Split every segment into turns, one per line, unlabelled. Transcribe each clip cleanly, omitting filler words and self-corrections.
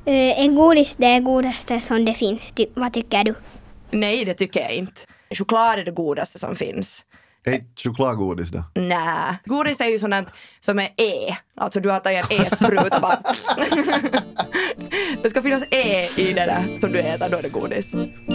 Är godis det godaste som det finns? Vad tycker du?
Nej, det tycker jag inte. Choklad är det godaste som finns.
Är chokladgodis då?
Nej, godis är ju sådant som är Alltså du har tagit en e-spruta bara. Det ska finnas i det där som du äter, då är det godis.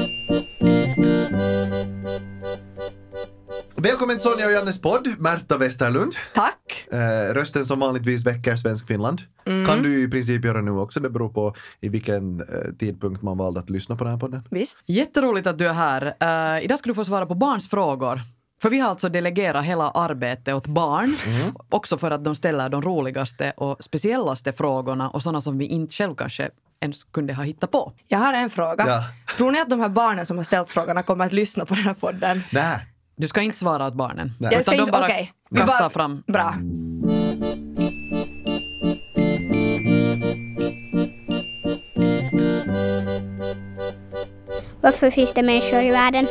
Välkommen till Sonja och Jannes podd, Märta Westerlund.
Tack.
Rösten som vanligtvis väcker Svensk Finland. Kan du i princip göra nu också, det beror på i vilken tidpunkt man valde att lyssna på den här podden.
Visst.
Jätteroligt att du är här. Idag ska du få svara på barns frågor. För vi har alltså delegerat hela arbetet åt barn. Också för att de ställer de roligaste och speciellaste frågorna. Och sådana som vi inte själv kanske ens kunde ha hittat på.
Jag har en fråga.
Ja.
Tror ni att de här barnen som har ställt frågorna kommer att lyssna på den här podden?
Nej.
Du ska inte svara åt barnen.
Nej.
Jag ska
Utan
inte,
de bara
okej.
kastar fram.
Bra.
Varför finns det människor i världen?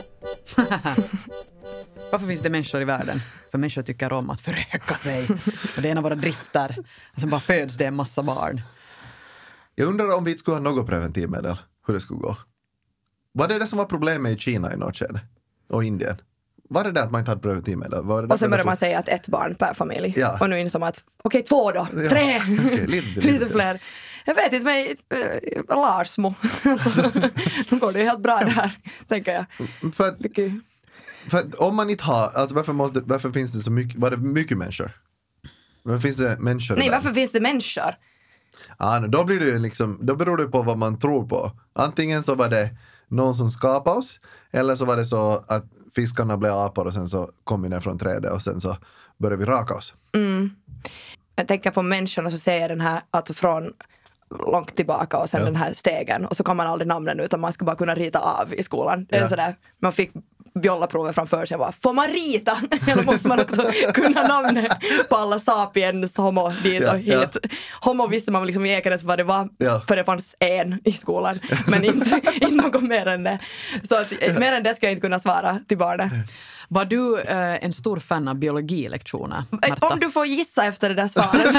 Varför finns det människor i världen? För människor tycker om att föröka sig. Och det är en av våra drifter. Och sen bara föds det en massa barn.
Jag undrar om vi skulle ha något preventivmedel, hur det skulle gå. Var det som var problemet i Kina i något skede? Och Indien? Var det att man inte hade preventivmedel?
Och sen började man säga att 1 barn per familj.
Ja.
Och nu insåg man att okej, 2 då, 3.
Okej, lite
fler. Jag vet inte, men Larsmo. Nu går det ju helt bra där, tänker jag.
För att om man inte har, alltså varför finns det så mycket, var det mycket människor? Varför finns det människor?
Nej, varför finns det människor?
Ja, då blir det ju liksom, då beror det på vad man tror på. Antingen så var det någon som skapade oss, eller så var det så att fiskarna blev apor och sen så kom vi ner från trädet och sen så började vi raka oss.
Jag tänker på människorna, så ser jag den här att från långt tillbaka och sen den här stegen, och så kan man aldrig namnen utan man ska bara kunna rita av i skolan. Det är sådär, man fick biollaprovet framför sig, bara, får man rita? Eller måste man också kunna namnet på alla sapiens, homo, dit och hit. Homo visste man liksom i Ekenäs vad det var, för det fanns en i skolan, men inte något mer än det. Så att, mer än det ska jag inte kunna svara till barnet.
Var du en stor fan av biologilektioner, Märta?
Om du får gissa efter det där svaret.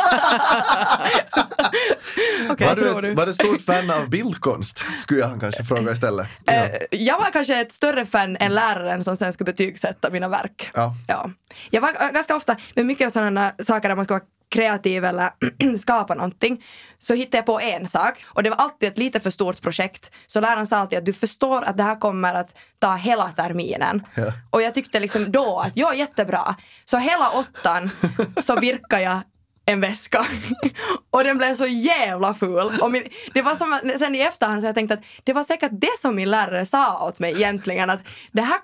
Var du stort fan av bildkonst? Skulle jag kanske fråga istället.
Jag var kanske ett större fan än läraren som sen skulle betygsätta mina verk. Ja. Jag var ganska ofta med mycket sådana saker där man ska vara kreativ eller skapa någonting, så hittade jag på en sak, och det var alltid ett lite för stort projekt, så läraren sa alltid att du förstår att det här kommer att ta hela terminen. Och jag tyckte liksom då att jag är jättebra, så hela 8 så virkade jag en väska. Och den blev så jävla ful. Och det var som att, sen i efterhand så jag tänkte att det var säkert det som min lärare sa åt mig egentligen, att det här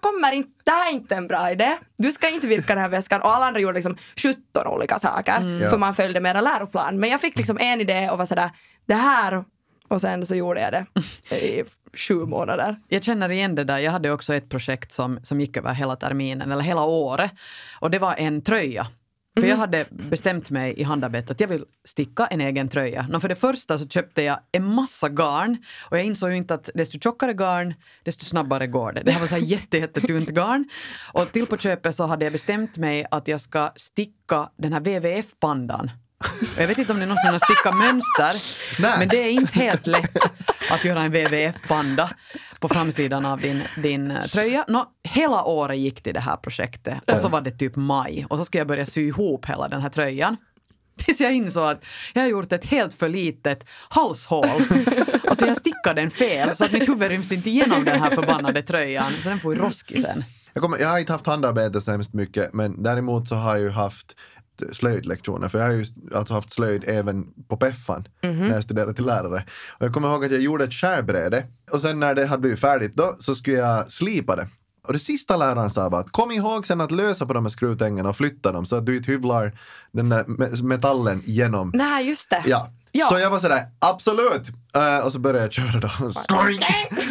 är inte en bra idé. Du ska inte virka den här väskan. Och alla andra gjorde liksom 17 olika saker. För man följde mera läroplan. Men jag fick liksom en idé och var sådär, det här. Och sen så gjorde jag det i 7 månader.
Jag känner igen det där. Jag hade också ett projekt som gick över hela terminen eller hela året. Och det var en tröja. För jag hade bestämt mig i handarbetet att jag vill sticka en egen tröja. För det första så köpte jag en massa garn. Och jag insåg ju inte att desto tjockare garn, desto snabbare går det. Det här var så här jättetunt garn. Och till på köpet så hade jag bestämt mig att jag ska sticka den här WWF-pandan. Och jag vet inte om ni någonsin har stickat mönster. Men det är inte helt lätt att göra en WWF-panda på framsidan av din tröja. Hela året gick till det här projektet. Och så var det typ maj. Och så ska jag börja sy ihop hela den här tröjan. Tills jag insåg att jag har gjort ett helt för litet halshål. Alltså jag stickade den fel. Så att mitt huvud ryms inte igenom den här förbannade tröjan. Så den får ju roskisen.
Jag har inte haft handarbete så hemskt mycket. Men däremot så har jag ju haft slöjdlektioner. För jag har ju alltså haft slöjd även på Peffan när jag studerade till lärare. Och jag kommer ihåg att jag gjorde ett skärbräde. Och sen när det hade blivit färdigt då så skulle jag slipa det. Och det sista läraren sa var att kom ihåg sen att lösa på de här skruvtängerna och flytta dem så att du inte hyvlar den där metallen genom.
Nej, just det.
Ja. Så jag var sådär, absolut. Och så började jag köra då. Skoink!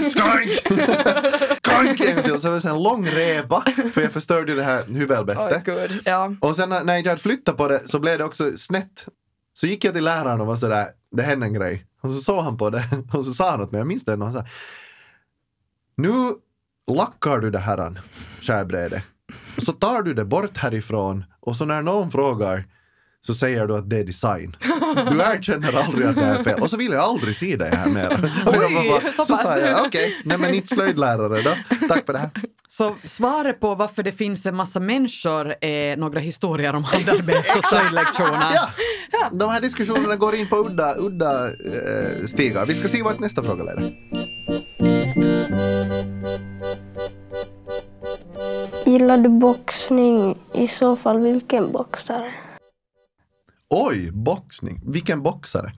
Så var det en lång repa. För jag förstörde det här huvudbettet. Och sen när jag hade flyttat på det så blev det också snett. Så gick jag till läraren och var sådär, det hände en grej. Och så såg han på det. Och så sa han åt mig, jag minns det. Och han sa, nu lackar du det här skärbrädet. Och så tar du det bort härifrån. Och så när någon frågar så säger du att det är design. Du erkänner aldrig att det är fel. Och så vill jag aldrig se dig här mer. Så sa jag, okej, nej men inte slöjdlärare då. Tack för det här.
Så svaret på varför det finns en massa människor är några historier om handarbets- och slöjdlektioner.
Ja, de här diskussionerna går in på udda stigar. Vi ska se vart nästa fråga leder.
Gillar du boxning? I så fall vilken boxare?
Oj, boxning. Vilken boxare?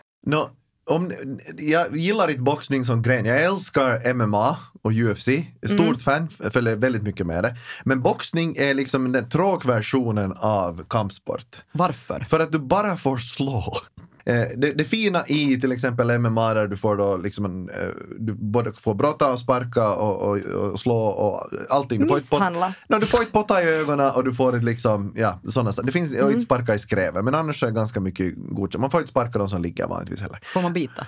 Jag gillar inte boxning som gren. Jag älskar MMA och UFC. Stort fan, följer väldigt mycket med det. Men boxning är liksom den tråkversionen av kampsport.
Varför?
För att du bara får slå. Det fina i till exempel MMA där du får då liksom du både får brotta och sparka och slå och allting.
Misshandla.
Du får ett potta i ögonen och du får ett liksom, ja, sådana saker. Det finns ett sparka i skräven, men annars är det ganska mycket godkänt. Man får inte sparka de som ligger vanligtvis heller.
Får man bita?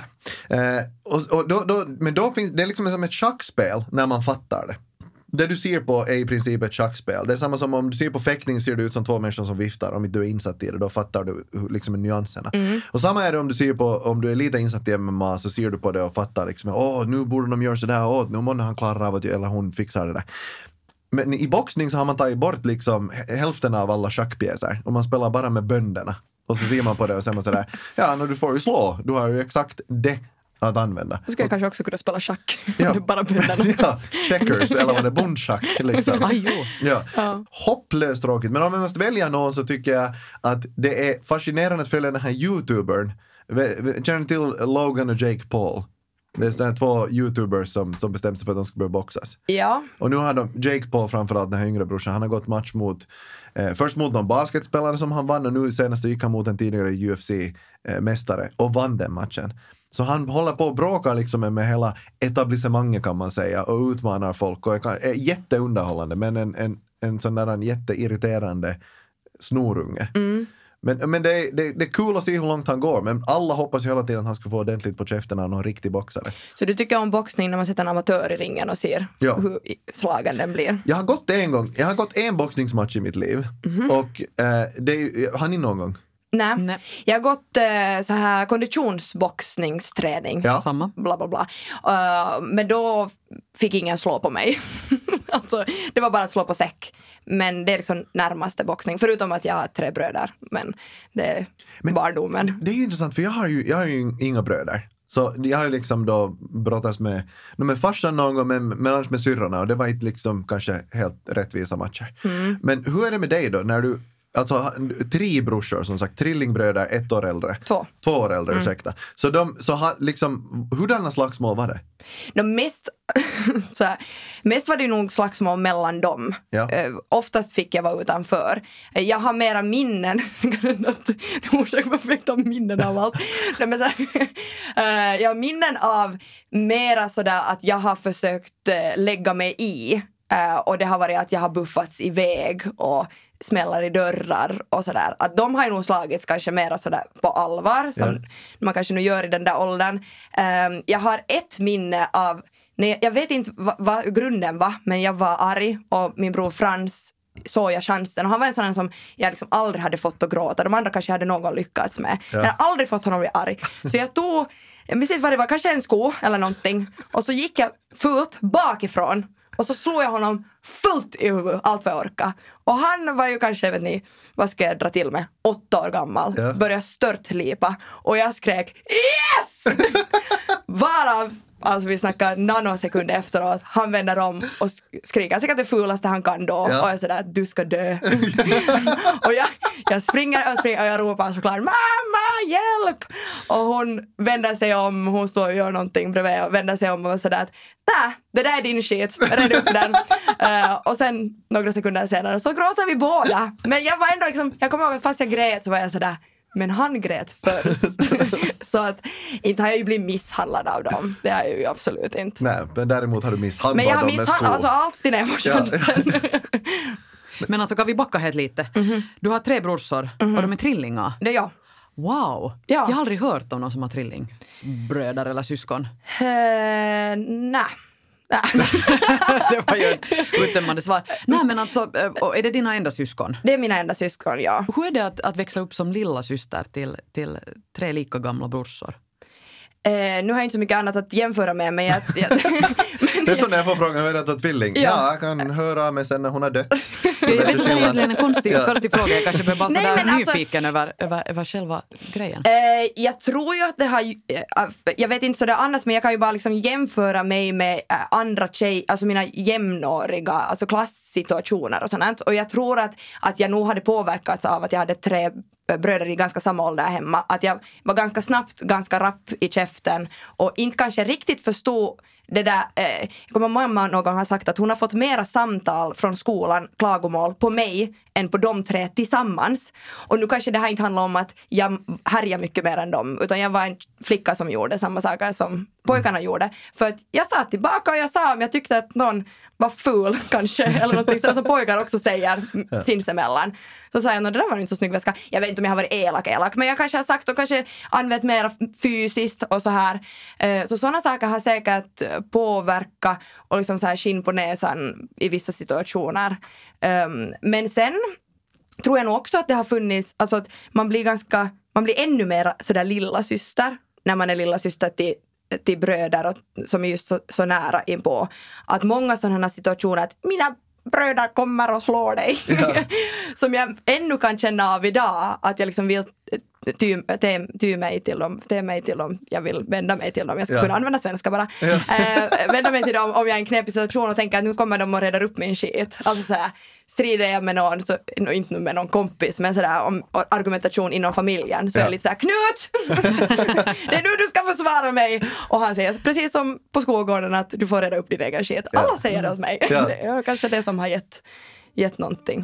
Nej. Men då finns det är liksom som ett schackspel när man fattar det. Det du ser på är i princip ett schackspel. Det är samma som om du ser på fäktning ser det ut som två människor som viftar. Om du är insatt i det, då fattar du liksom nyanserna. Och samma är det om du ser på, om du är lite insatt i MMA så ser du på det och fattar liksom, nu borde de göra sådär, nu måste han klara av att eller hon fixar det där. Men i boxning så har man tagit bort liksom hälften av alla schackpjäser och man spelar bara med bönderna. Och så ser man på det och säger man sådär, när du får ju slå, du har ju exakt det att använda.
Då ska jag kanske också kunna spela schack.
Ja.
Bara
ja, checkers eller vad det är, bondschack liksom. Ja. Hopplöst tråkigt. Men om jag måste välja någon så tycker jag att det är fascinerande att följa den här YouTubern. Känner till Logan och Jake Paul? Det är sådana två YouTubers som bestämde sig för att de ska börja boxas. Ja. Och nu har Jake Paul framförallt, den här yngre brorsan, han har gått match mot först mot någon basketspelare som han vann och nu senast gick han mot en tidigare UFC-mästare och vann den matchen. Så han håller på att bråka liksom med hela etablissemanget kan man säga och utmanar folk och är jätteunderhållande men en sån där jätteirriterande snorunge. Men det är kul att se hur långt han går. Men alla hoppas ju hela tiden att han ska få ordentligt på käften av någon riktig boxare.
Så du tycker om boxning när man sätter en amatör i ringen och ser hur slagen den blir?
Jag har gått en boxningsmatch i mitt liv. Och har ni någon gång?
Nej. Jag har gått så här konditionsboxningsträning.
Ja.
Samma.
Bla bla bla. Men då fick ingen slå på mig. Alltså, det var bara att slå på säck. Men det är liksom närmaste boxning. Förutom att jag har 3 bröder. Men det är barndomen.
Det är ju intressant för jag har ju inga bröder. Så jag har ju liksom då brottats med farsan någon gång men annars med syrrorna. Och det var inte liksom kanske helt rättvisa matcher. Men hur är det med dig då när du alltså 3 brorsor som sagt, trillingbröder 1 år äldre.
2
år äldre, ursäkta. Så hurdana slagsmål var det?
Mest var det nog slagsmål mellan dem.
Ja.
Oftast fick jag vara utanför. Jag har mera minnen. Jag försöker perfekt om minnen av allt. Jag har minnen av mera sådär att jag har försökt lägga mig i. Och det har varit att jag har buffats iväg och smällar i dörrar och sådär. Att de har ju nog slagits kanske mer sådär på allvar som man kanske nu gör i den där åldern. Jag har ett minne av, jag vet inte vad grunden var, men jag var arg och min bror Frans såg jag chansen. Och han var en sån som jag liksom aldrig hade fått att gråta. De andra kanske hade någon lyckats med. Jag hade aldrig fått honom att bli arg. Så jag minns inte vad det var, kanske en sko eller någonting. Och så gick jag fullt bakifrån. Och så slog jag honom fullt i huvudet, allt vad jag orkade. Och han var ju kanske, vet ni, vad ska jag dra till med? 8 år gammal. Ja. Började störtlipa. Och jag skrek, yes! Varav, alltså vi snackar nanosekunder efteråt, han vänder om och skriker säkert det fulaste han kan då. Ja. Och jag sådär, du ska dö. Och jag springer och jag ropar såklart, mamma, hjälp! Och hon vänder sig om, hon står och gör någonting bredvid och vänder sig om och sådär att nej, det där är din shit, rädd upp den. Och sen några sekunder senare så gråter vi båda. Men jag var ändå liksom, jag kommer ihåg att fast jag grät så var jag sådär, men han grät först. Så att inte har jag ju blivit misshandlad av dem. Det har jag ju absolut inte.
Nej, men däremot har du misshandlat
dem. Men jag har
misshandlat,
alltså alltid när jag får chansen.
Men alltså kan vi backa helt lite? Du har 3 brorsor och de är trillingar.
Det är jag.
Wow, jag har aldrig hört om någon som har trillingsbröder eller syskon.
Nej.
Det var ju ett uttömmande svar. Nej, men alltså, är det dina enda syskon?
Det är mina enda syskon, ja.
Hur är det att växa upp som lilla syster till 3 lika gamla brorsor?
Nu har jag inte så mycket annat att jämföra med, men
det är så när jag får frågan, hur är det att ha tvilling? Ja, jag kan höra av mig sen när hon har dött.
Jag vet inte, det är egentligen en konstig fråga. Jag kanske blir bara sådär nyfiken
alltså,
över själva grejen.
Jag tror ju att det har... Jag vet inte sådär annars, men jag kan ju bara liksom jämföra mig med andra alltså mina jämnåriga, alltså klasssituationer och sånt. Och jag tror att jag nog hade påverkats av att jag hade 3 bröder i ganska samma ålder hemma. Att jag var ganska snabbt, ganska rapp i käften och inte kanske riktigt förstod det där. Jag kommer mamma någon har sagt att hon har fått mera samtal från skolan, klagomål på mig än på de 3 tillsammans. Och nu kanske det här inte handlar om att jag härjar mycket mer än dem, utan jag var en flicka som gjorde samma saker som pojkarna gjorde. För att jag sa tillbaka och jag sa om jag tyckte att någon var ful kanske, eller någonting som pojkar också säger sinsemellan. Så sa jag, det där var inte så snygg väska. Jag vet inte om jag har varit elak, men jag kanske har sagt och kanske använt mer fysiskt och så här. Så sådana saker har säkert påverkat och liksom så här skinn på näsan i vissa situationer. Men sen tror jag nog också att det har funnits, alltså att man blir ännu mer sådär lilla syster när man är lilla syster till bröder och, som är just så nära inpå. Att många sådana situationer att mina bröder kommer och slår dig. Ja. Som jag ännu kan känna av idag. Att jag liksom vill ty mig till dem. Jag vill vända mig till dem. Jag ska kunna använda svenska bara. Ja. Vända mig till dem om jag är i en knepig situation och tänker att nu kommer de och räddar upp min skit. Alltså såhär, strider jag med någon, så, inte med någon kompis, men sådär om argumentation inom familjen, så är jag lite såhär, Knut! Det är nu du ska försvara mig! Och han säger, precis som på skolgården, att du får rädda upp din egen skit. Alla säger det åt mig. Ja. Det är kanske det som har gett någonting.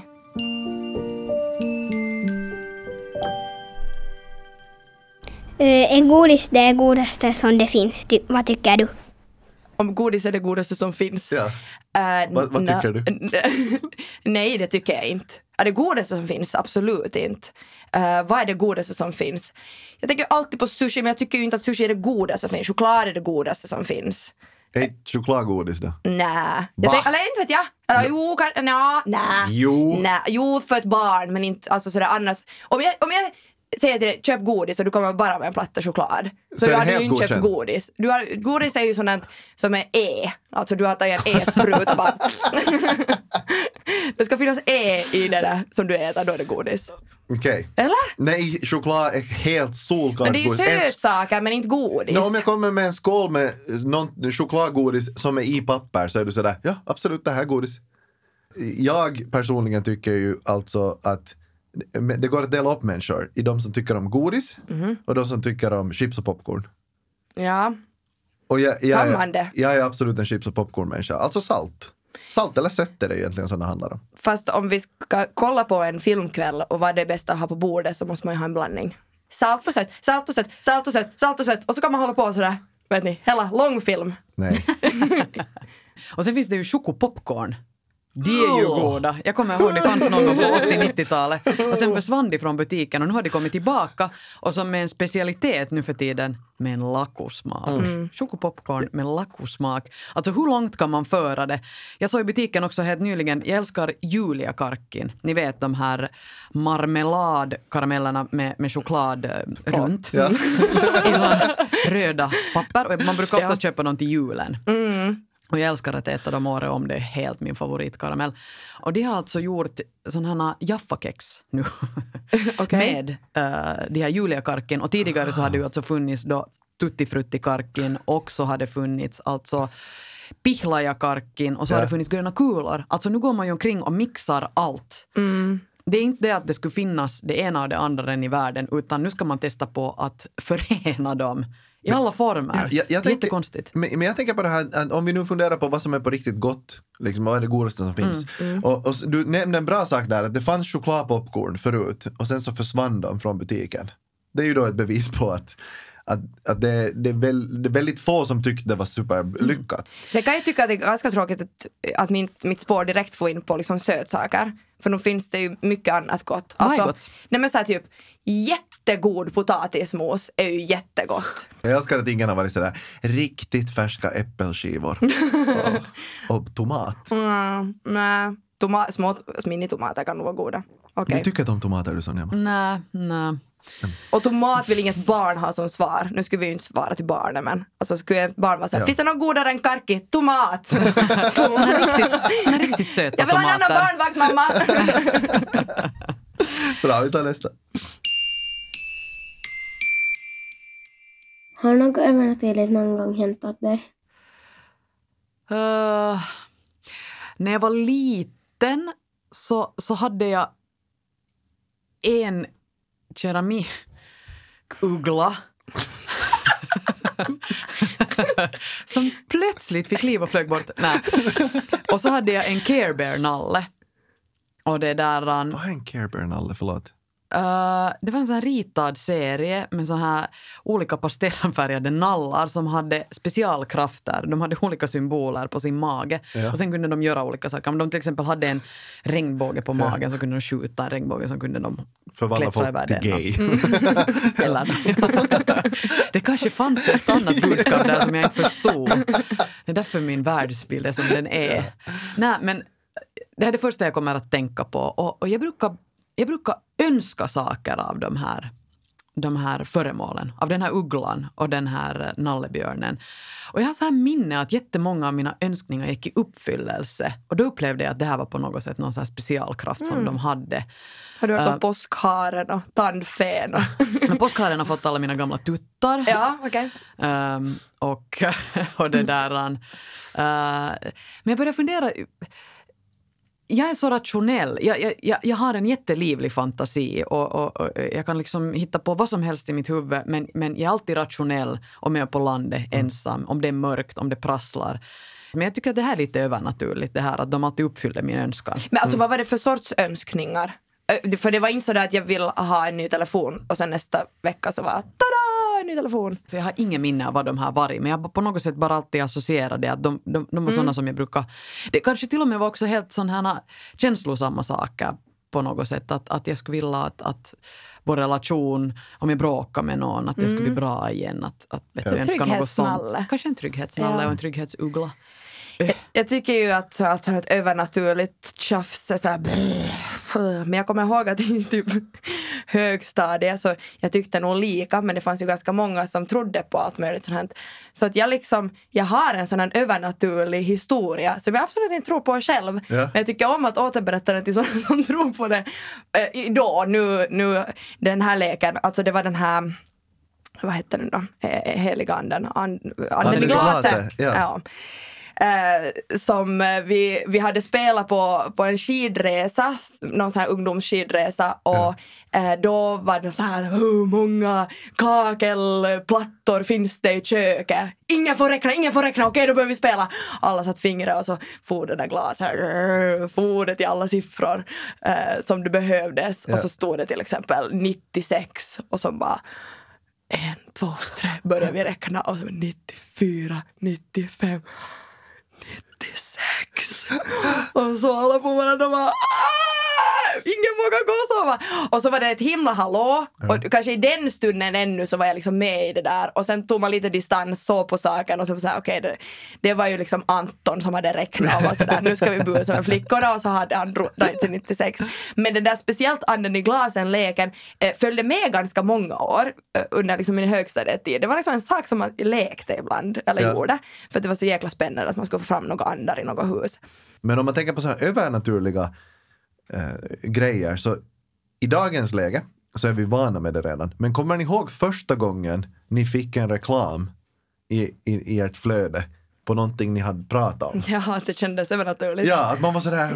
Är godis det godaste som det finns? Vad tycker du?
Om godis är det godaste som finns?
Ja. Vad tycker du?
Nej, det tycker jag inte. Är det godaste som finns? Absolut inte. Vad är det godaste som finns? Jag tänker alltid på sushi, men jag tycker ju inte att sushi är det godaste som finns. Choklad är det godaste som finns.
Är chokladgodis då?
Nej. Eller inte vet jag. Eller, jo, för ett barn, men inte alltså sådär annars. Om jag säger till dig, köp godis och du kommer bara med en platta choklad. Så du hade ju inte köpt godis. Godis är ju sådant som är Alltså du har tagit en sprut och bara... Det ska finnas i det där som du äter, då är det godis.
Okej.
Eller?
Nej, choklad är helt solklart.
Men det är ju sötsaker, men inte godis.
Om jag kommer med en skål med någon chokladgodis som är i papper, så är du sådär, ja absolut, det här är godis. Jag personligen tycker ju alltså att det går att dela upp människor i de som tycker om godis och de som tycker om chips och popcorn.
Ja.
Och jag är absolut en chips och popcorn-människa. Alltså salt. Salt eller sött är det egentligen som det handlar om.
Fast om vi ska kolla på en filmkväll och vad det är bäst att ha på bordet, så måste man ju ha en blandning. Salt och sött, salt och sött, salt och sött, salt och sött. Och så kan man hålla på sådär, vet ni, hela långfilm.
Nej.
Och sen finns det ju chokopopcorn. De är ju goda. Jag kommer ihåg, det fanns någon gång på 80-90-talet. Och sen försvann de från butiken och nu har de kommit tillbaka. Och som är en specialitet nu för tiden, med en lakosmak. Chokopopcorn med lakosmak. Alltså hur långt kan man föra det? Jag såg i butiken också helt nyligen, jag älskar Julia-karkin. Ni vet de här marmeladkaramellerna med choklad runt. Ja. I sådana röda papper. Och man brukar ofta köpa dem till julen. Och jag älskar att äta dem året om, det är helt min favoritkaramell. Och de har alltså gjort sådana här Jaffa-kex nu. Med de här Julia-karkin. Och tidigare så hade ju alltså funnits då tuttifrutti-karkin. Och så hade funnits alltså pihlaja-karkin. Och så hade funnits gröna kulor. Alltså nu går man ju omkring och mixar allt. Det är inte det att det skulle finnas det ena och det andra i världen. Utan nu ska man testa på att förena dem. I alla former. Jättekonstigt.
Men jag tänker på det här, att om vi nu funderar på vad som är på riktigt gott, liksom, vad är det godaste som finns. Och du nämnde en bra sak där, att det fanns chokladpopcorn förut och sen så försvann de från butiken. Det är ju då ett bevis på att det är väldigt få som tyckte det var superlyckat.
Sen kan jag tycka att det är ganska tråkigt att mitt spår direkt får in på liksom sötsaker. För nu finns det ju mycket annat gott. Alltså, nej men så här typ jättegod potatismos är ju jättegott.
Jag älskar att ingen har varit sådär riktigt färska äppelskivor. och tomat.
Nej, små minitomater kan nog vara goda. Okay.
Du tycker om tomater, du Sonja?
Nej.
Och tomat vill inget barn ha som svar. Nu skulle vi ju inte svara till barnen, men alltså skulle ett barn vara så här, finns det något godare än karki? Tomat!
Såna riktigt söta
jag vill ha en annan barnvaktsmamma!
Bra, vi tar nästa.
Har något övernaturligt någon gång hänt åt dig?
När jag var liten så hade jag en keramikuggla som plötsligt fick liv och flög bort. Nej. Och så hade jag en Care Bear-nalle. Och det där...
Vad är en Care Bear-nalle? Förlåt.
Det var en sån här ritad serie med så här olika pastellfärgade nallar som hade specialkrafter. De hade olika symboler på sin mage. Ja. Och sen kunde de göra olika saker. Om de till exempel hade en regnbåge på magen så kunde de skjuta en regnbåge, så kunde de klättra över den.
Gay.
Eller, det kanske fanns ett annat budskap där som jag inte förstod. Det är därför min världsbild är som den är. Nej, men det är det första jag kommer att tänka på. Och jag brukar önska saker av de här föremålen. Av den här ugglan och den här nallebjörnen. Och jag har så här minne att jättemånga av mina önskningar gick i uppfyllelse. Och då upplevde jag att det här var på något sätt någon så här specialkraft som de hade.
Har du hört om påskharen och tandfen?
Påskharen har fått alla mina gamla tuttar.
Ja, okej.
Och det där. Men jag började fundera... Jag är så rationell. Jag har en jättelivlig fantasi och jag kan liksom hitta på vad som helst i mitt huvud, men jag är alltid rationell om jag är på landet ensam, om det är mörkt, om det prasslar. Men jag tycker att det här är lite övernaturligt, det här att de alltid uppfyllde min önskan.
Men alltså vad var det för sorts önskningar? För det var inte så där att jag vill ha en ny telefon och sen nästa vecka så var tada, en ny telefon.
Så jag har ingen minne av vad de här varit, men jag på något sätt bara alltid associerade att de var sådana som jag brukar... Det kanske till och med var också helt sådana här känslosamma saker på något sätt. Att jag skulle vilja att vår relation, om jag bråkar med någon, att det skulle bli bra igen. Att önska något sånt. Kanske en trygghetsnalle och en trygghetsuggla.
Jag tycker ju att ett övernaturligt tjafs är så här... Men jag kommer ihåg att i typ högstadiet så jag tyckte nog lika, men det fanns ju ganska många som trodde på allt möjligt sånt. Så att jag har en sån här övernaturlig historia som jag absolut inte tror på själv. Ja. Men jag tycker om att återberätta den till sådana som tror på det. Nu den här leken, alltså det var den här, vad heter den då? Heliga anden. Anden i glaset. Ja. Som vi hade spelat på en skidresa, någon sån här ungdomsskidresa, och då var det så här, hur många kakelplattor finns det i köket? Ingen får räkna, okej, då börjar vi spela. Alla satt fingrar och så for det där glaset, for det till alla siffror som det behövdes, och så stod det till exempel 96 och så bara 1, 2, 3 började vi räkna och så 94, 95 96. Och så alla på varandra bara ingen vågar gå och sova. Och så var det ett himla hallå. Och kanske i den stunden ännu så var jag liksom med i det där. Och sen tog man lite distans, så på saken. Och så sa okej, det var ju liksom Anton som hade räknat och var sådär, nu ska vi busa med flickorna. Och så hade han dragit till 96. Men den där speciellt anden i glasen-leken följde med ganska många år under liksom min högstadietid. Det var liksom en sak som man lekte ibland, eller gjorde. För att det var så jäkla spännande att man skulle få fram några andar i något hus.
Men om man tänker på så här övernaturliga grejer, så i dagens läge så är vi vana med det redan. Men kommer ni ihåg första gången ni fick en reklam i ert flöde på någonting ni hade pratat om?
Ja, det kändes övernaturligt.
Ja, att man var sådär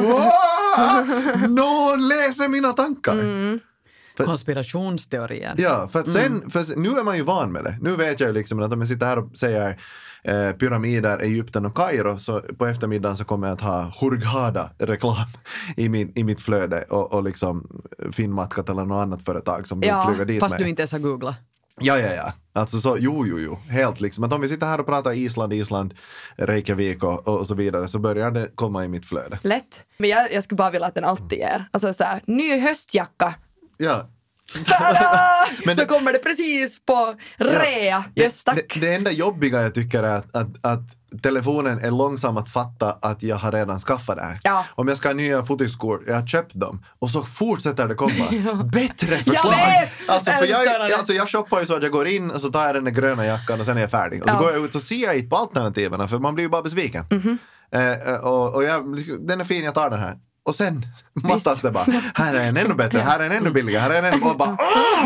någon läser mina tankar.
Konspirationsteorier.
Ja, för att sen, för nu är man ju van med det. Nu vet jag ju liksom att om jag sitter här och säger pyramider, Egypten och Kairo, så på eftermiddagen så kommer jag att ha Hurghada-reklam i mitt flöde och liksom Finnmatkat eller något annat företag som vill flyga dit
fast
med.
Du inte ens har googlat.
Ja. Alltså så, jo. Helt liksom. Att om vi sitter här och pratar Island, Reykjavik och så vidare, så börjar det komma i mitt flöde.
Lätt. Men jag skulle bara vilja att den alltid är. Alltså så här, ny höstjacka.
Ja. Men
så kommer det precis på rea. Yes, tack.
Det enda jobbiga jag tycker är att telefonen är långsam att fatta att jag har redan skaffat det här.
Ja.
Om jag ska ha nya fotoskor, jag har köpt dem och så fortsätter det komma. Bättre förslag!
Jag vet!
Alltså jag shoppar ju så att jag går in och så tar jag den där gröna jackan och sen är jag färdig. Och så går jag ut och ser jag inte på alternativen för man blir ju bara besviken. Och den är fin, jag tar den här. Och sen mattas det bara, här är en ännu bättre, här är en ännu billigare, här är en ännu... Och bara,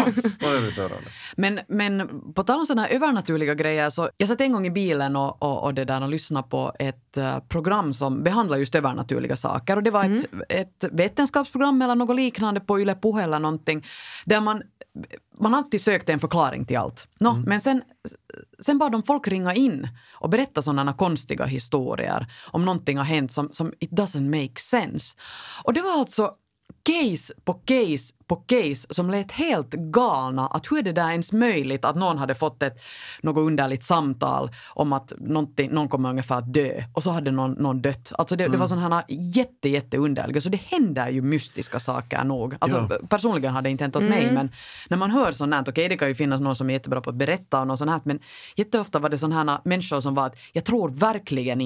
Men på tal om sådana här övernaturliga grejer så jag satt en gång i bilen och det där och lyssnade på ett program som behandlar just övernaturliga saker. Och det var ett vetenskapsprogram eller något liknande på Yle Puhe eller någonting där man alltid sökte en förklaring till allt. Men sen bad de folk ringa in och berätta sådana konstiga historier om någonting har hänt som it doesn't make sense. Och det var alltså case på case på case som lät helt galna att hur är det där ens möjligt att någon hade fått något underligt samtal om att någon kommer ungefär att dö och så hade någon dött. Alltså det var sådana här jätte underliga, så det händer ju mystiska saker nog. Alltså personligen hade det inte hänt åt mig, men när man hör sånt här, okej, det kan ju finnas någon som är jättebra på att berätta och något sånt här, men jätteofta var det sådana här människor som var att jag tror verkligen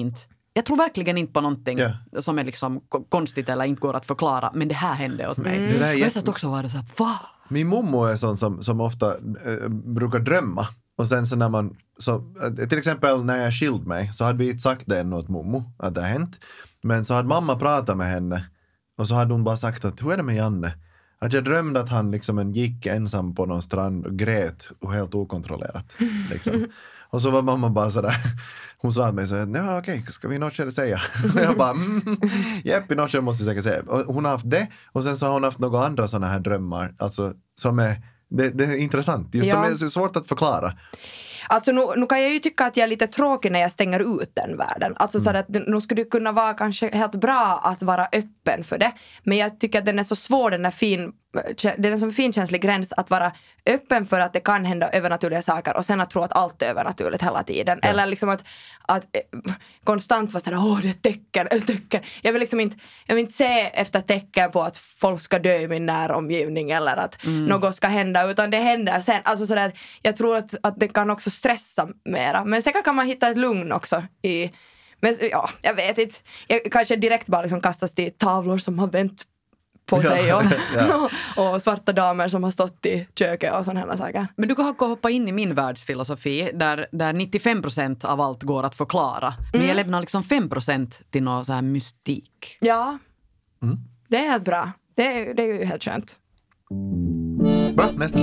inte på någonting som är liksom konstigt eller inte går att förklara. Men det här hände åt mig. Jag satt också och var det så här, va?
Min mommo är sån som ofta brukar drömma. Och sen så när man... till exempel när jag skilde mig så hade vi inte sagt det ännu åt mommo att det har hänt. Men så hade mamma pratat med henne. Och så hade hon bara sagt att hur är det med Janne? Att jag drömde att han liksom gick ensam på någon strand och grät och helt okontrollerat. Liksom. Och så var mamma bara sådär, hon sa till mig så här, ja okej, ska vi något skede säga? Och jag bara, i något skede måste jag säkert säga. Och hon har haft det, och sen så har hon haft några andra sådana här drömmar, alltså som är, det är intressant, just som är så svårt att förklara.
Alltså nu kan jag ju tycka att jag är lite tråkig när jag stänger ut den världen. Alltså så att nu skulle det kunna vara kanske helt bra att vara öppen för det. Men jag tycker att den är så svår, den är som en finkänslig gräns att vara öppen för att det kan hända övernaturliga saker och sen att tro att allt är övernaturligt hela tiden. Ja. Eller liksom att konstant vara sådär, det är ett tecken. Jag vill inte se efter tecken på att folk ska dö i min näromgivning eller att något ska hända, utan det händer sen. Alltså sådär, jag tror att det kan också stressa mera. Men säkert kan man hitta ett lugn också i... Men ja, jag vet inte. Jag kanske direkt bara liksom kastas till tavlor som har vänt på sig och svarta damer som har stått i köket och sådana här saker.
Men du kan hoppa in i min världsfilosofi där 95% av allt går att förklara. Men jag lämnar liksom 5% till någon så här mystik.
Ja, det är helt bra. Det är ju helt skönt.
Bra, nästa.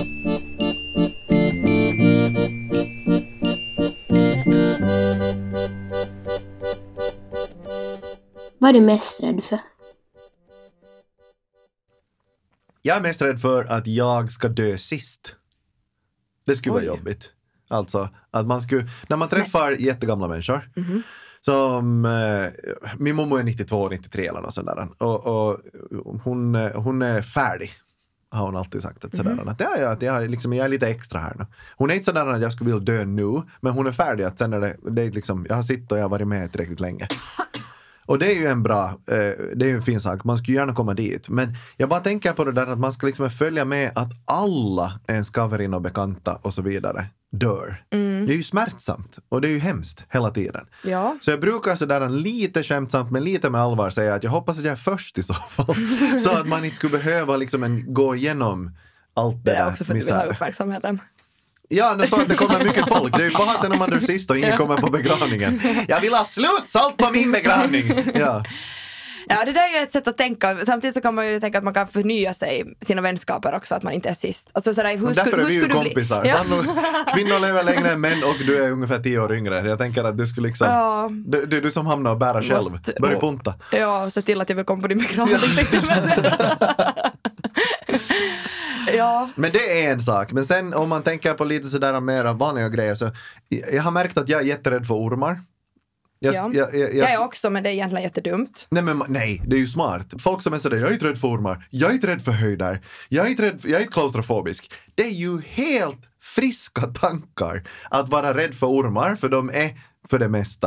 Vad är du mest rädd för?
Jag är mest rädd för att jag ska dö sist. Det skulle vara jobbigt. Alltså, att man skulle... När man träffar jättegamla människor... Som... min mamma är 92, 93 eller något sånt där. Och hon är färdig. Har hon alltid sagt. Att jag är lite extra här nu. Hon är inte sådär att jag skulle vilja dö nu. Men hon är färdig. Att sen är det är liksom... Jag har sittit och jag har varit med tillräckligt länge. Och det är ju det är ju en fin sak. Man skulle gärna komma dit. Men jag bara tänker på det där att man ska liksom följa med att alla ens kaverin och bekanta och så vidare dör. Det är ju smärtsamt. Och det är ju hemskt hela tiden. Ja. Så jag brukar sådär lite skämtsamt men lite med allvar säga att jag hoppas att jag är först i så fall. Så att man inte skulle behöva liksom gå igenom allt det där.
Det är också för att du vill ha uppmärksamheten.
Ja, så att det kommer mycket folk. Det är ju bara sen om man dör sist och ingen kommer på begravningen. Jag vill ha slutsalt på min begravning.
Ja, det där är ju ett sätt att tänka. Samtidigt så kan man ju tänka att man kan förnya sina vänskaper också, att man inte är sist. Alltså,
därför är vi ju kompisar. Ja. Kvinnor lever längre än män och du är ungefär 10 år yngre. Jag tänker att du skulle liksom... Du som hamnar och bära själv. Börja punta.
Ja, se till att jag vill komma på din begravning. Ja.
Men det är en sak. Men sen om man tänker på lite sådär mera vanliga grejer så jag har märkt att jag är jätterädd för ormar. Jag är också, men det är egentligen jättedumt. Nej, det är ju smart. Folk som är sådär, jag är inte rädd för ormar. Jag är inte rädd för höjder. Jag är inte klaustrofobisk. Det är ju helt friska tankar att vara rädd för ormar. För de är för det mesta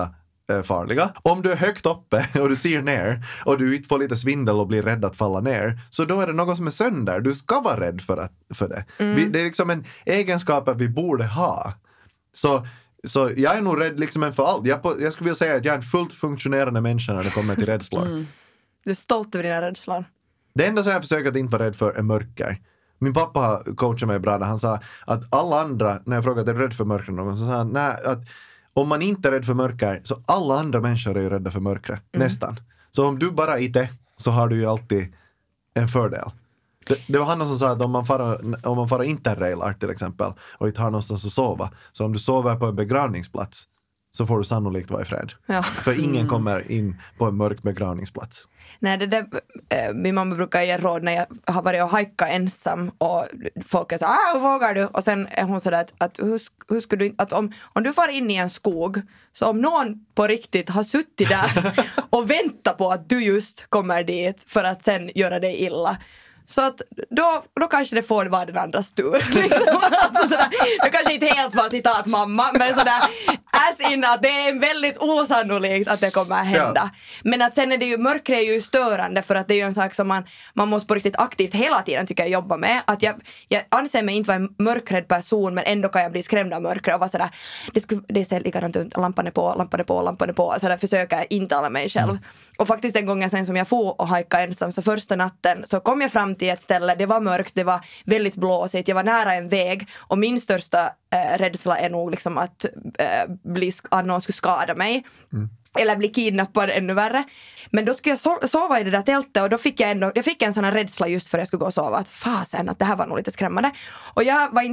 farliga. Om du är högt uppe och du ser ner och du inte får lite svindel och blir rädd att falla ner, så då är det något som är sönder. Du ska vara rädd för det. Det är liksom en egenskap att vi borde ha. Så jag är nog rädd liksom för allt. Jag skulle vilja säga att jag är en fullt funktionerande människa när det kommer till rädslor.
Du är stolt över dina rädslor.
Det enda som jag försöker att inte vara rädd för är mörker. Min pappa har coachat mig bra när han sa att alla andra, när jag frågade är du rädd för mörker någon, så sa han nej, att om man inte är rädd för mörker så alla andra människor är ju rädda för mörker. Nästan. Så om du bara är det så har du ju alltid en fördel. Det var han som sa att om man far interrailar till exempel och inte har någonstans att sova, så om du sover på en begravningsplats så får du sannolikt vara i fred.
Ja.
För ingen kommer in på en mörk begravningsplats.
Nej, det där, min mamma brukar ge råd när jag har varit och hajka ensam och folk är så hur vågar du? Och sen är hon sådär att hur skulle du, att om du far in i en skog, så om någon på riktigt har suttit där och väntat på att du just kommer dit för att sen göra dig illa, så att då kanske det får vara den andras tur. Liksom. Alltså det kanske inte helt var citat mamma, men sådär as in att det är väldigt osannolikt att det kommer att hända. Ja. Men att sen är det ju, mörker är ju störande för att det är ju en sak som man måste på riktigt aktivt hela tiden tycker jag jobba med. Att jag anser mig inte vara en mörkrädd person, men ändå kan jag bli skrämd av mörker och vara sådär, det ser likadant ut, lampan är på. Så där försöker jag intala mig själv. Och faktiskt en gång sen som jag får och hajka ensam, så första natten så kom jag fram till ett ställe, det var mörkt, det var väldigt blåsigt, jag var nära en väg och min största rädsla är nog liksom att någon skulle skada mig. Eller bli kidnappad ännu värre. Men då skulle jag sova i det där tältet, och då fick jag fick en sån här rädsla just för att jag skulle gå och sova. Att fasen, att det här var nog lite skrämmande. Och jag var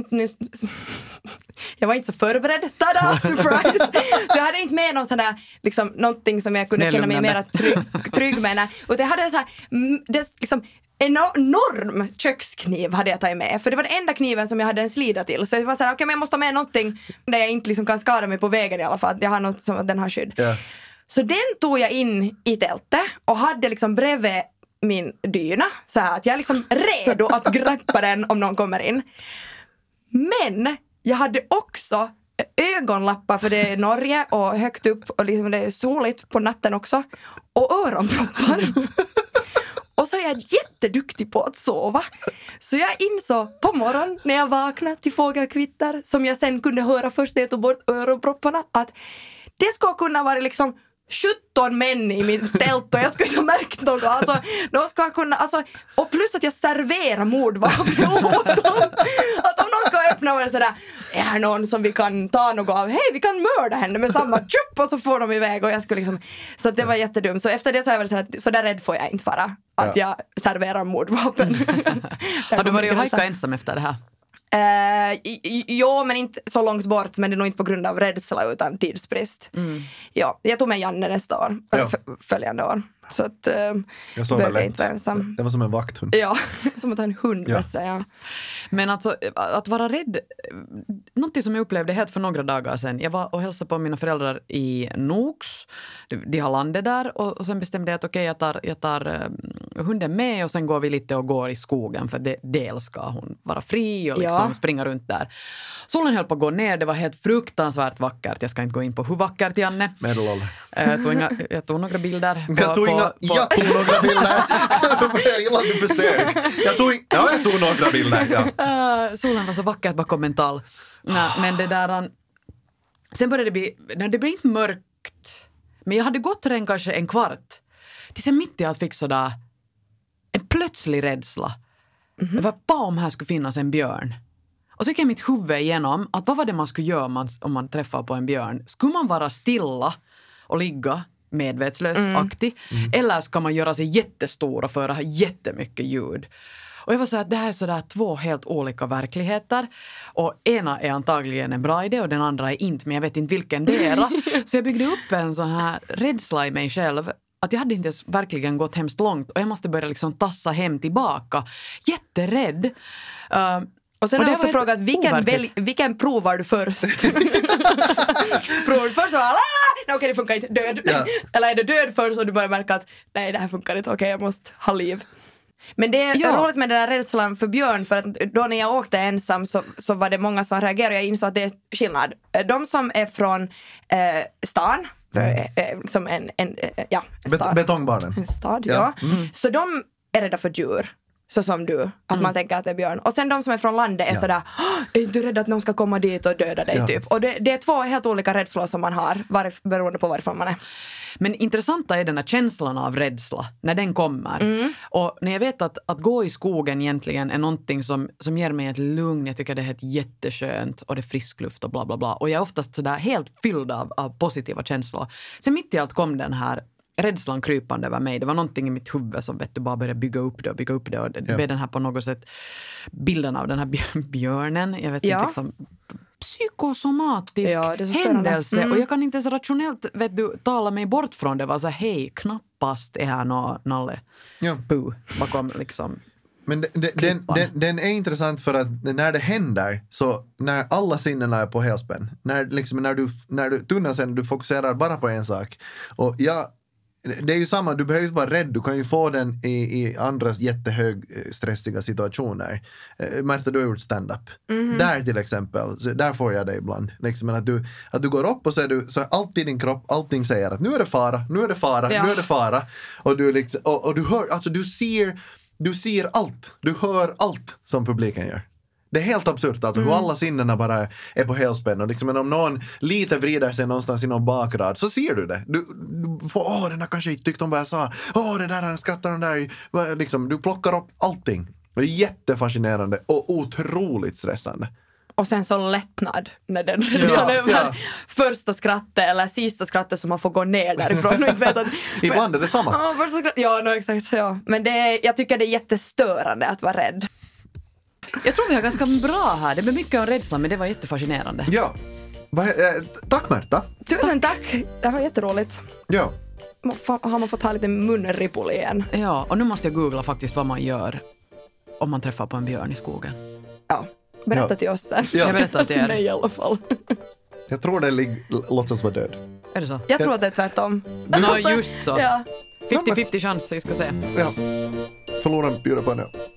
inte så förberedd. Tada, surprise! Så jag hade inte med någon sån där, liksom, någonting som jag kunde känna mig mer trygg med. Och det hade så här, liksom, en enorm kökskniv hade jag tagit med. För det var den enda kniven som jag hade en slida till. Så jag var så här, okej, men jag måste ha med någonting där jag inte liksom kan skada mig på vägen i alla fall. Jag har något som att den har skydd. Yeah. Så den tog jag in i tältet och hade liksom bredvid min dyna. Så här att jag är liksom redo att greppa den om någon kommer in. Men jag hade också ögonlappar, för det är Norge och högt upp och liksom det är soligt på natten också. Och öronproppar. Och så är jag jätteduktig på att sova. Så jag insåg på morgonen när jag vaknade till fågelkvitter, som jag sen kunde höra först när jag tog bort öronpropparna, att det ska kunna vara liksom 17 män i mitt tält och jag skulle inte ha märkt något. Alltså, de ska kunna, alltså, och plus att jag serverar mordvapen åt dem. Att om någon ska öppna och är sådär, är här någon som vi kan ta något av? Hej, vi kan mörda henne med samma tjupp, och så får de iväg. Och jag skulle liksom, så det var jättedumt. Så efter det så har jag varit sådär, så där rädd får jag inte vara. Att jag serverar mordvapen.
Har du varit och hajka ensam efter det här?
Jo, men inte så långt bort, men det är nog inte på grund av rädsla utan tidsbrist. Ja, jag tog med Janne nästa år, följande år. Så att
jag behöver inte vara ensam. Det var som en vakthund.
Ja, som att ha en hund med sig, ja.
Men alltså, att vara rädd, någonting som jag upplevde helt för några dagar sedan. Jag var och hälsade på mina föräldrar i Nox. De har landet där, och sen bestämde jag att okej, jag tar hunden med, och sen går vi lite och går i skogen, för dels ska hon vara fri och liksom springa runt där. Solen höll på att gå ner, det var helt fruktansvärt vackert. Jag ska inte gå in på hur vackert, Janne.
Medelålder.
Jag tog några bilder.
Jag tog några bilder. Jag gillar att du försöker. Jag tog några bilder. Ja.
Solen var så vackert bakom en tall. Men det där... Sen började det blir inte mörkt. Men jag hade gått redan kanske en kvart. Tills jag mitt i allt fick sådär en plötslig rädsla. Det var bara om här skulle finnas en björn. Och så gick jag mitt huvud igenom att vad var det man skulle göra om man träffar på en björn? Skulle man vara stilla och ligga medvetslösaktig? Eller ska man göra sig jättestor och föra jättemycket ljud? Och jag var så att det här är sådär 2 helt olika verkligheter. Och ena är antagligen en bra idé och den andra är inte, men jag vet inte vilken det är. Så jag byggde upp en sån här rädsla i mig själv. Att jag hade inte ens verkligen gått hemskt långt. Och jag måste börja liksom tassa hem tillbaka. Jätterädd.
Och sen har jag också frågat, vilken provar du först? Provar du först och okej, det funkar inte, död. Ja. Eller är det död först och du börjar märka att nej, det här funkar inte, okej, jag måste ha liv. Men det är roligt med den där rädslan för björn, för att då när jag åkte ensam så var det många som reagerade. Jag insåg att det är skillnad. De som är från stan, som en stad.
Betongbarnen.
En stad, ja. Så de är rädda för djur. Så som du, att man tänker att det är björn. Och sen de som är från landet är sådär, är du rädd att någon ska komma dit och döda dig typ? Och det är 2 helt olika rädslor som man har, beroende på varifrån man är.
Men intressanta är den här känslan av rädsla, när den kommer. Och när jag vet att gå i skogen egentligen är någonting som ger mig ett lugn. Jag tycker det är helt jätteskönt och det är frisk luft och bla bla bla. Och jag är oftast sådär helt fylld av positiva känslor. Sen mitt i allt kom den här rädslan krypande över mig. Det var någonting i mitt huvud som bara började bygga upp det. Och det blev den här på något sätt bilden av den här björnen. Jag vet inte, liksom psykosomatisk händelse. Och jag kan inte så rationellt tala mig bort från det. Var så hej, knappast är här Nalle Puh bakom liksom.
Men den är intressant för att när det händer, så när alla sinnena är på helspänn, när du tunnelsen, du fokuserar bara på en sak. Och det är ju samma, du behöver ju vara rädd, du kan ju få den i andra jättehög stressiga situationer. Märta, du har gjort stand-up. Där till exempel, så där får jag det ibland. Liksom, att du går upp och så är alltid din kropp, allting säger att nu är det fara, nu är det fara. Och du liksom, och du hör, alltså du ser allt, du hör allt som publiken gör. Det är helt absurt alltså, hur alla sinnena bara är på helspänn. Och liksom, om någon lite vrider sig någonstans i någon bakrad, så ser du det. Du får, den där kanske inte tyckte om vad jag sa. Det där, han skrattar den där. Liksom, du plockar upp allting. Det är jättefascinerande och otroligt stressande.
Och sen så lättnad när den över första skrattet eller sista skrattet som man får gå ner därifrån. Och inte vet att,
ibland är det samma.
Exakt. Ja. Men jag tycker det är jättestörande att vara rädd.
Jag tror vi har ganska bra här. Det blir mycket om rädslan, men det var jättefascinerande.
Ja. Tack Märta.
Tusen tack. Det var jätteroligt.
Ja.
Har man fått ha lite munripul igen.
Ja, och nu måste jag googla faktiskt vad man gör om man träffar på en björn i skogen.
Ja, berätta till oss sen.
Jag berättar till er.
Nej, i alla fall.
Jag tror det låtsas vara död.
Är det så?
Jag tror att det är tvärtom.
Just så. 50-50 chans, vi ska se.
Ja. Förloraren bjuder på nu.